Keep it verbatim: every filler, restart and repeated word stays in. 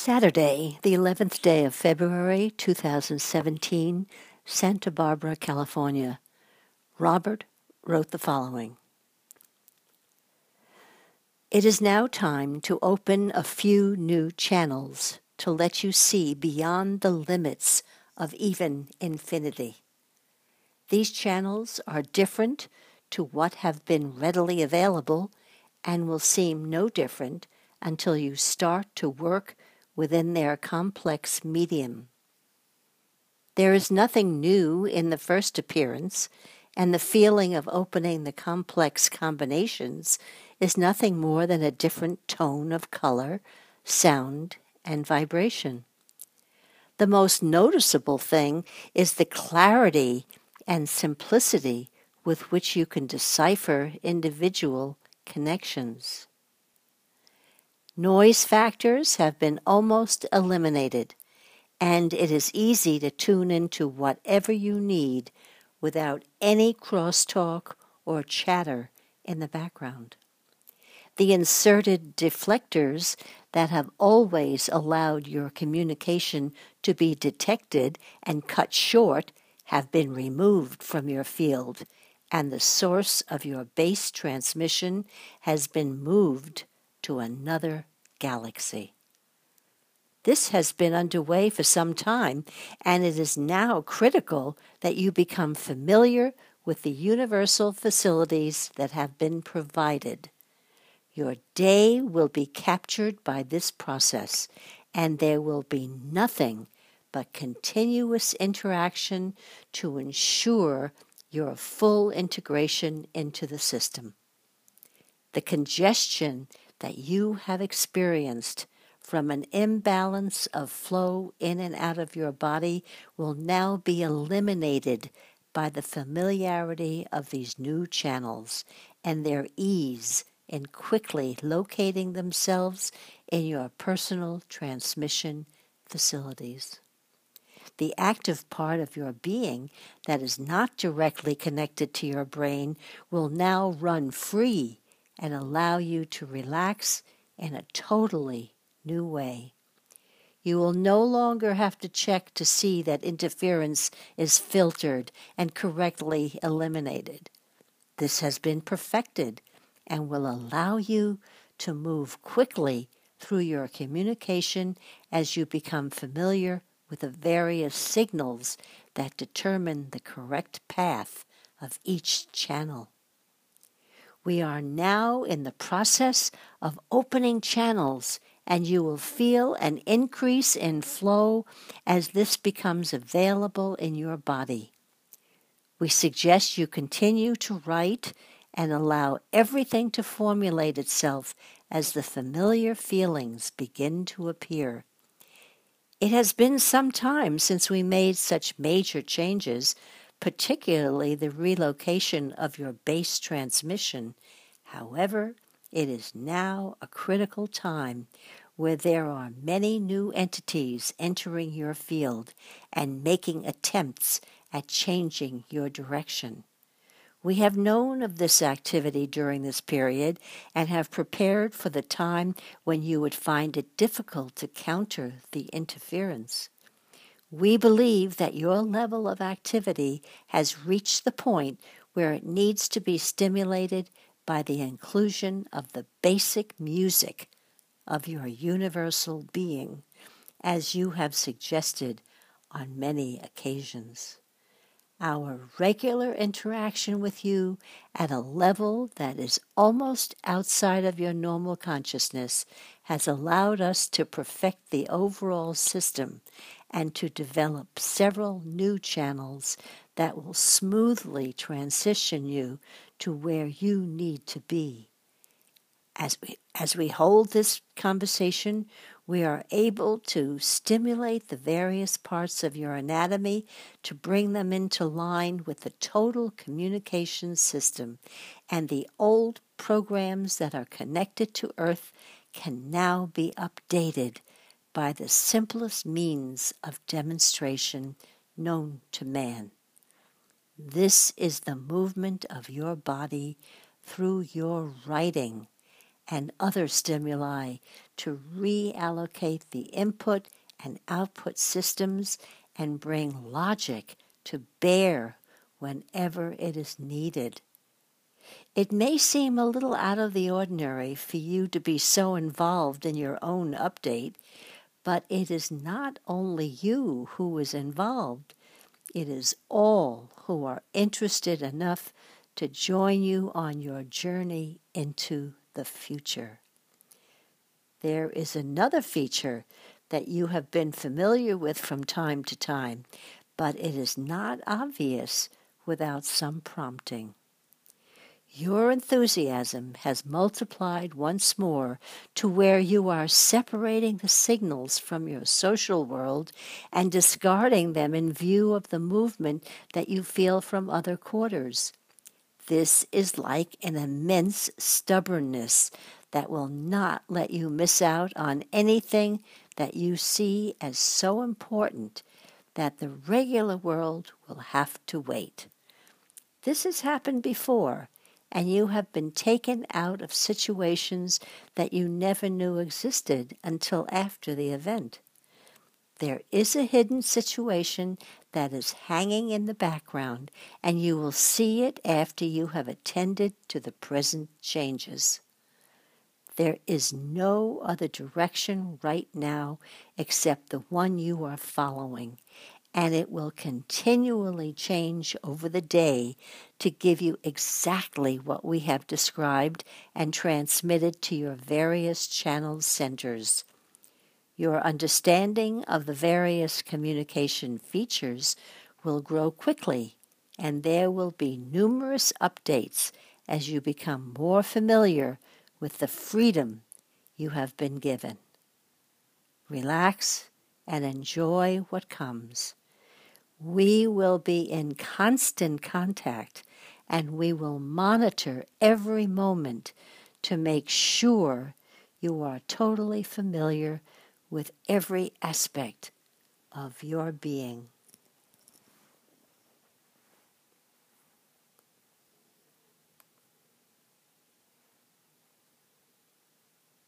Saturday, the eleventh day of February, two thousand seventeen, Santa Barbara, California. Robert wrote the following. It is now time to open a few new channels to let you see beyond the limits of even infinity. These channels are different to what have been readily available and will seem no different until you start to work within their complex medium. There is nothing new in the first appearance, and the feeling of opening the complex combinations is nothing more than a different tone of color, sound, and vibration. The most noticeable thing is the clarity and simplicity with which you can decipher individual connections. Noise factors have been almost eliminated, and it is easy to tune into whatever you need without any crosstalk or chatter in the background. The inserted deflectors that have always allowed your communication to be detected and cut short have been removed from your field, and the source of your base transmission has been moved to another galaxy. This has been underway for some time, and it is now critical that you become familiar with the universal facilities that have been provided. Your day will be captured by this process, and there will be nothing but continuous interaction to ensure your full integration into the system. The congestion that you have experienced from an imbalance of flow in and out of your body will now be eliminated by the familiarity of these new channels and their ease in quickly locating themselves in your personal transmission facilities. The active part of your being that is not directly connected to your brain will now run free and allow you to relax in a totally new way. You will no longer have to check to see that interference is filtered and correctly eliminated. This has been perfected and will allow you to move quickly through your communication as you become familiar with the various signals that determine the correct path of each channel. We are now in the process of opening channels, and you will feel an increase in flow as this becomes available in your body. We suggest you continue to write and allow everything to formulate itself as the familiar feelings begin to appear. It has been some time since we made such major changes, particularly the relocation of your base transmission. However, it is now a critical time where there are many new entities entering your field and making attempts at changing your direction. We have known of this activity during this period and have prepared for the time when you would find it difficult to counter the interference. We believe that your level of activity has reached the point where it needs to be stimulated by the inclusion of the basic music of your universal being, as you have suggested on many occasions. Our regular interaction with you at a level that is almost outside of your normal consciousness has allowed us to perfect the overall system and to develop several new channels that will smoothly transition you to where you need to be. As we, as we hold this conversation, we are able to stimulate the various parts of your anatomy to bring them into line with the total communication system, and the old programs that are connected to Earth can now be updated by the simplest means of demonstration known to man. This is the movement of your body through your writing and other stimuli to reallocate the input and output systems and bring logic to bear whenever it is needed. It may seem a little out of the ordinary for you to be so involved in your own update, but it is not only you who is involved. It is all who are interested enough to join you on your journey into the future. There is another feature that you have been familiar with from time to time, but it is not obvious without some prompting. Your enthusiasm has multiplied once more to where you are separating the signals from your social world and discarding them in view of the movement that you feel from other quarters. This is like an immense stubbornness that will not let you miss out on anything that you see as so important that the regular world will have to wait. This has happened before, and you have been taken out of situations that you never knew existed until after the event. There is a hidden situation that is hanging in the background, and you will see it after you have attended to the present changes. There is no other direction right now except the one you are following, and it will continually change over the day to give you exactly what we have described and transmitted to your various channel centers. Your understanding of the various communication features will grow quickly, and there will be numerous updates as you become more familiar with the freedom you have been given. Relax and enjoy what comes. We will be in constant contact, and we will monitor every moment to make sure you are totally familiar with every aspect of your being.